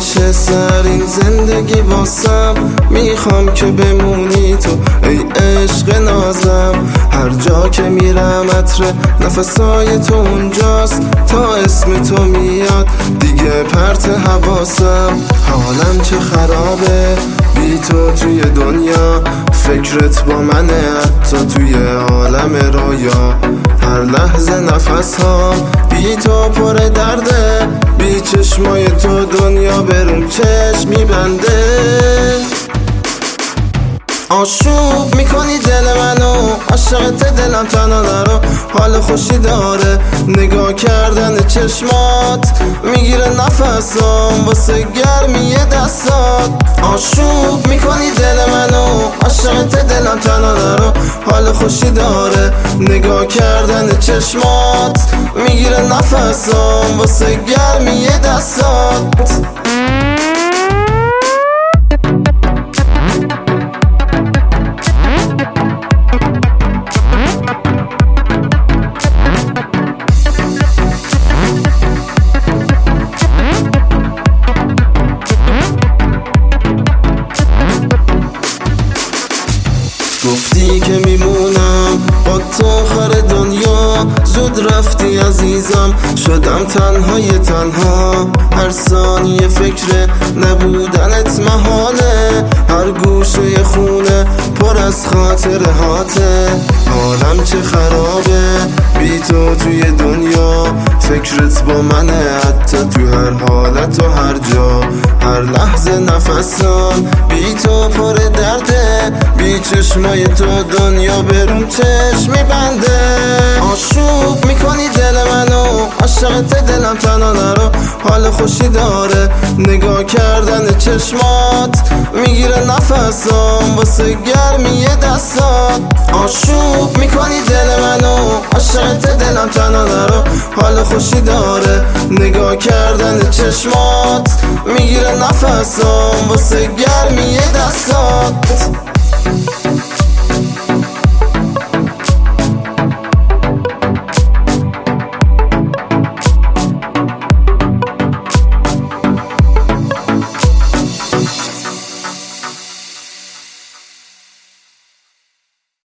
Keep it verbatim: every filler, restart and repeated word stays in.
میشه سر این زندگی واسم، میخوام که بمونی تو ای عشق نازم. هر جا که میرم عطر نفسای تو اونجاست، تا اسم تو میاد دیگه پرت حواسم. حالم چه خرابه بی تو توی دنیا، فکرت با منه حتی توی عالم رویا. هر لحظه نفس ها بی تو پر درده، بی چشمای تو دنیا برون چشم میبنده. آشوب میکنی دل منو، عاشقت دلم تنها نرو. حال خوشی داره نگاه کردن چشمات، میگیره نفسام واسه گرمی دستات. آشوب میکنی دل منو، عاشقت دلم تنها نرو. حال خوشی داره نگاه کردن چشمات، میگیره نفسام واسه گرمی دستات. گفتی که میمونم با تو آخر دنیا، زود رفتی عزیزم شدم تنهای تنها. هر ثانیه فکر نبودنت محاله، هر گوشه خونه پر از خاطرهاته. حالم چه خرابه بی تو توی دنیا، فکرت با منه حتی تو هر حالت و هر جا. هر لحظه نفسم بی تو پر درده، بی چشمای تو دنیا برون چشم میبنده. آشوب میکنی دل منو، عاشقت دلم تنها نرو. حال خوشی داره نگاه کردن چشمات، میگیره نفسام واسه گرمی دستات. آشوب میکنی دل منو، عاشقت دلم تنها نرو. حال خوشی داره نگاه کردن چشمات، میگیره نفسام واسه گرمی دستات.